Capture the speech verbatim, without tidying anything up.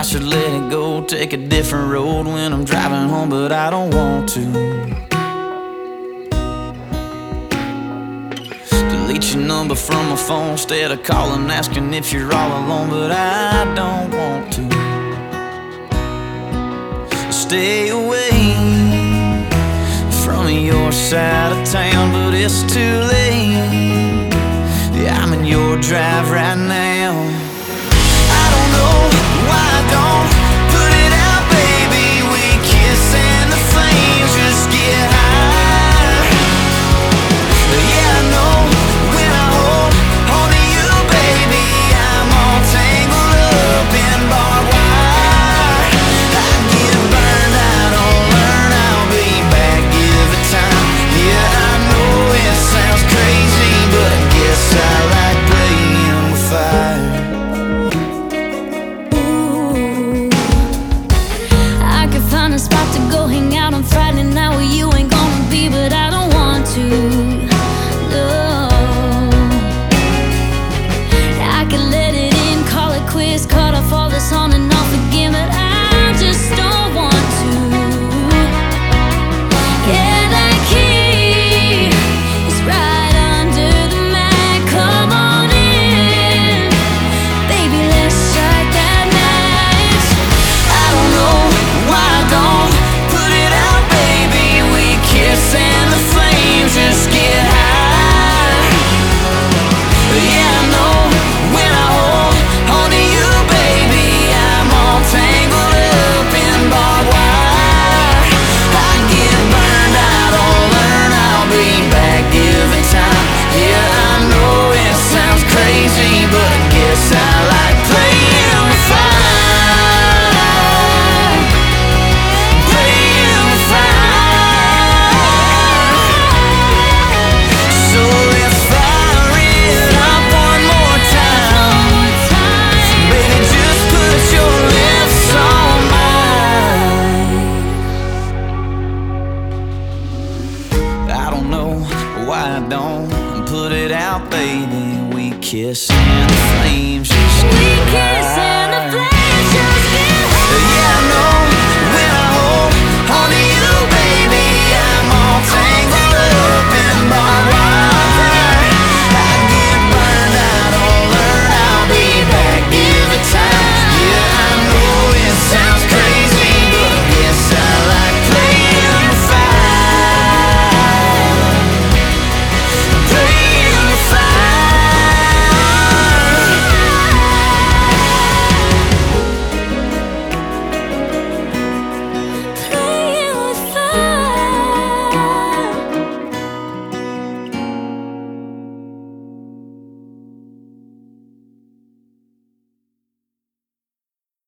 I should let it go, take a different road when I'm driving home, but I don't want to. Delete your number from my phone instead of calling, asking if you're all alone, but I don't want to. Stay away from your side of town, but it's too late. Yeah, I'm in your drive right now. I don't know why I don't put it out, baby. We kiss and the flames just get higher. Yeah, I know when I hold on to you, baby, I'm all tangled up in barbed wire. I get burned, I don't learn, I'll be back, give it time. Yeah, I know it sounds crazy, but I guess I like playing with fire. Find a spot to go hang out on Friday night where you ain't gonna be, but I don't want to. No, I could let it in, call it quits, cut off all this on and off again, but I just don't want to. Yeah, that key is right under the mat. Come on in, baby, let's strike that match. I don't know why I don't put it out, baby. We kiss and the flames just get higher. Yeah, I know when I hold on to you, baby, I'm all tangled up in barbed wire. I get burned, I don't learn, I'll be back, give it time. Yeah, I know it sounds crazy, but I guess I like playing with fire. Why I don't put it out, baby. We kiss and the flames just We get kiss and the higher. flames just get higher. Yeah, I know